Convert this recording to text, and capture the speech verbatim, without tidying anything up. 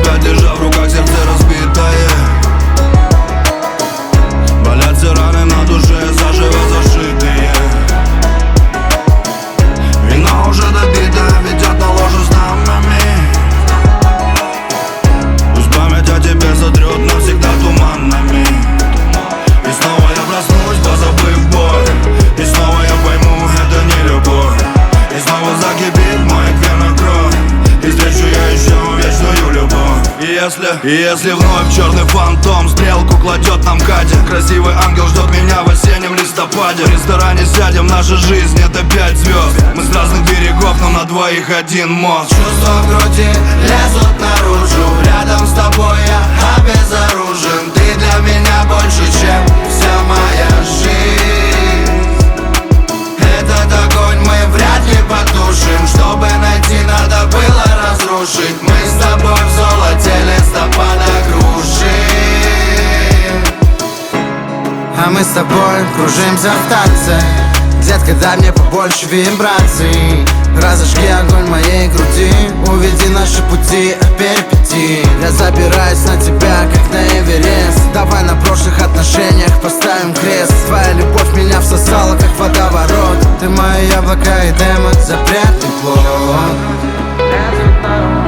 тебя, держа в руках сердце разбитое. Болят все раны на душе, заживо зашитые. Вино уже допито, ведет на ложу с дамами. Пусть память о тебе сотрет навсегда туманами. И снова я проснусь, позабыв боль. И снова я пойму, это не любовь. И снова закипит моя вена кровь. И встречу я еще вечную любовь. И если, и если вновь черный фантом стрелку кладет нам Катя, красивый ангел ждет меня в осеннем листопаде. В ресторане сядем, наша жизнь это пять звезд. Мы с разных берегов, но на двоих один мост. Чувства в груди лезут наружу. Рядом с тобой я обезоружен. Ты для меня больше, чем вся моя жизнь. Этот огонь мы вряд ли потушим. Чтобы найти, надо было разрушить. Мы с тобой в золоте листопада кружим. А мы с тобой кружимся в танце. Детка, дай мне побольше вибраций. Разожги огонь моей груди. Уведи наши пути от перипетий. Я забираюсь на тебя, как на Эверест. Давай на прошлых отношениях поставим крест. Твоя любовь меня всосала, как водоворот. Ты мое яблоко и демон, запретный плод.